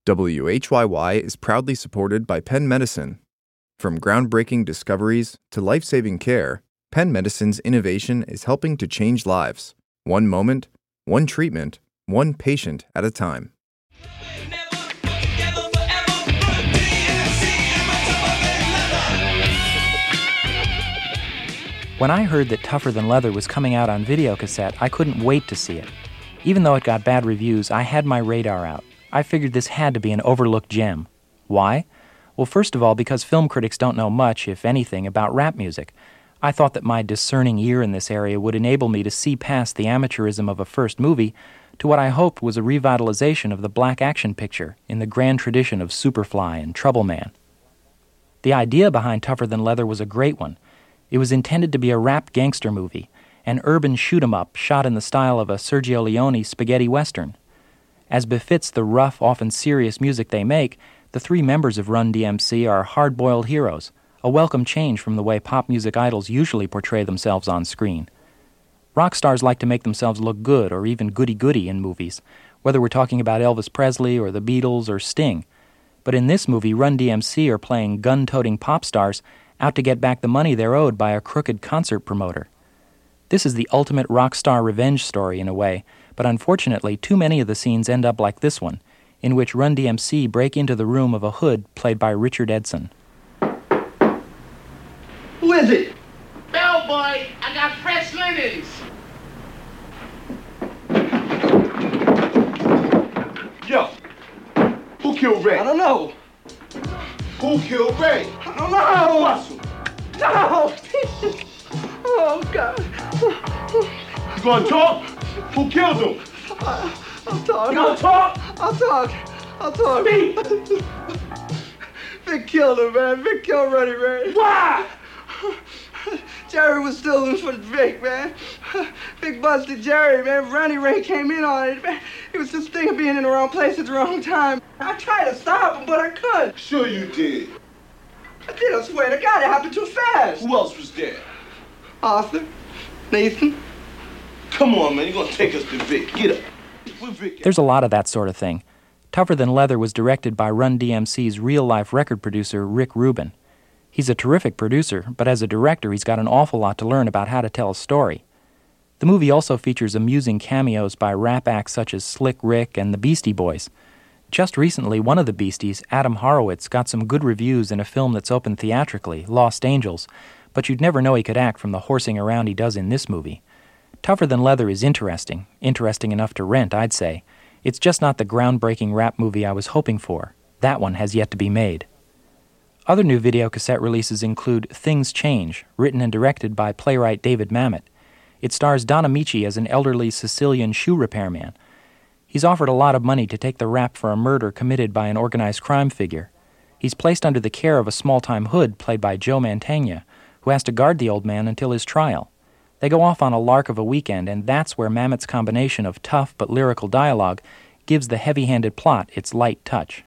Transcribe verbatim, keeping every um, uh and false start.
W H Y Y is proudly supported by Penn Medicine. From groundbreaking discoveries to life-saving care, Penn Medicine's innovation is helping to change lives, one moment, one treatment, one patient at a time. When I heard that Tougher Than Leather was coming out on videocassette, I couldn't wait to see it. Even though it got bad reviews, I had my radar out. I figured this had to be an overlooked gem. Why? Well, first of all, because film critics don't know much, if anything, about rap music. I thought that my discerning ear in this area would enable me to see past the amateurism of a first movie to what I hoped was a revitalization of the black action picture in the grand tradition of Superfly and Trouble Man. The idea behind Tougher Than Leather was a great one. It was intended to be a rap gangster movie, an urban shoot-'em-up shot in the style of a Sergio Leone spaghetti western. As befits the rough, often serious music they make, the three members of Run D M C are hard-boiled heroes, a welcome change from the way pop music idols usually portray themselves on screen. Rock stars like to make themselves look good or even goody-goody in movies, whether we're talking about Elvis Presley or the Beatles or Sting. But in this movie, Run D M C are playing gun-toting pop stars out to get back the money they're owed by a crooked concert promoter. This is the ultimate rock star revenge story in a way, but unfortunately too many of the scenes end up like this one, in which Run D M C break into the room of a hood played by Richard Edson. Who is it? Bellboy, I got fresh linens. Yo, who killed Ray? I don't know. Who killed Ray? I don't know. Russell. No. Oh, God. You gonna talk? Who killed him? I, I'll talk. You gonna talk? I'll talk. I'll talk. Speak. Vic killed him, man. Vic killed Runny Ray. Why? Jerry was stealing for Vic, man. Vic busted Jerry, man. Ronnie Ray came in on it, man. He was just thinking of being in the wrong place at the wrong time. I tried to stop him, but I couldn't. Sure you did. I did, I swear to God, it happened too fast. Who else was there? Arthur, Nathan. Come on, man. You're gonna take us to Vic. Get up. Where Vic at? There's a lot of that sort of thing. Tougher Than Leather was directed by Run D M C's real-life record producer, Rick Rubin. He's a terrific producer, but as a director, he's got an awful lot to learn about how to tell a story. The movie also features amusing cameos by rap acts such as Slick Rick and the Beastie Boys. Just recently, one of the Beasties, Adam Horowitz, got some good reviews in a film that's opened theatrically, Lost Angels, but you'd never know he could act from the horsing around he does in this movie. Tougher Than Leather is interesting, interesting enough to rent, I'd say. It's just not the groundbreaking rap movie I was hoping for. That one has yet to be made. Other new videocassette releases include Things Change, written and directed by playwright David Mamet. It stars Don Amici as an elderly Sicilian shoe repairman. He's offered a lot of money to take the rap for a murder committed by an organized crime figure. He's placed under the care of a small-time hood played by Joe Mantegna, who has to guard the old man until his trial. They go off on a lark of a weekend, and that's where Mamet's combination of tough but lyrical dialogue gives the heavy-handed plot its light touch.